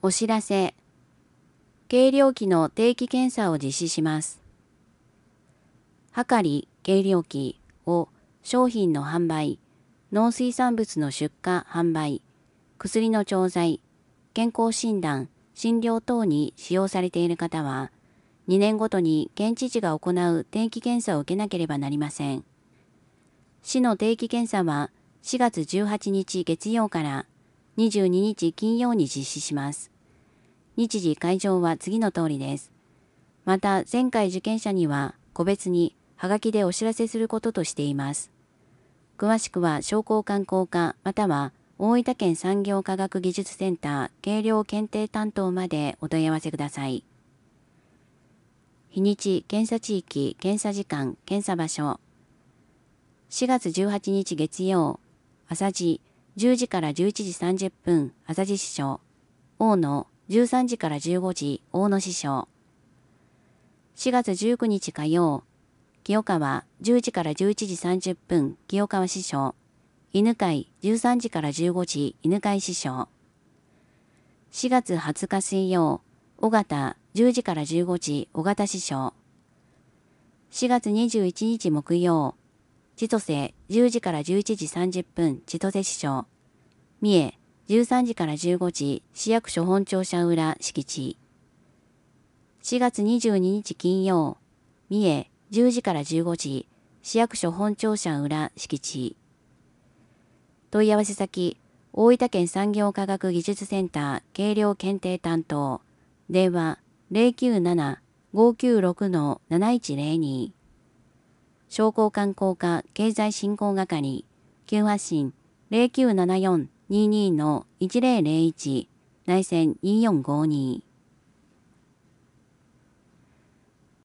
お知らせ。計量器の定期検査を実施します。はかり計量器を商品の販売、農水産物の出荷販売、薬の調剤、健康診断、診療等に使用されている方は、2年ごとに県知事が行う定期検査を受けなければなりません。市の定期検査は4月18日月曜から22日金曜に実施します。日時会場は次の通りです。また前回受験者には個別にはがきでお知らせすることとしています。詳しくは商工観光課または大分県産業科学技術センター計量検定担当までお問い合わせください。日にち、検査地域、検査時間、検査場所。4月18日月曜、朝時10時から11時30分、朝地支所。大野13時から15時、大野支所。4月19日火曜、清川10時から11時30分、清川支所。犬飼13時から15時、犬飼支所。4月20日水曜、尾形10時から15時、尾形支所。4月21日木曜、千歳10時から11時30分、千歳支所。三重13時から15時、市役所本庁舎裏敷地。4月22日金曜、三重10時から15時、市役所本庁舎裏敷地。問い合わせ先、大分県産業科学技術センター計量検定担当。電話097-596-7102。商工観光課経済振興係、急発進0974-22-1001、内線2452。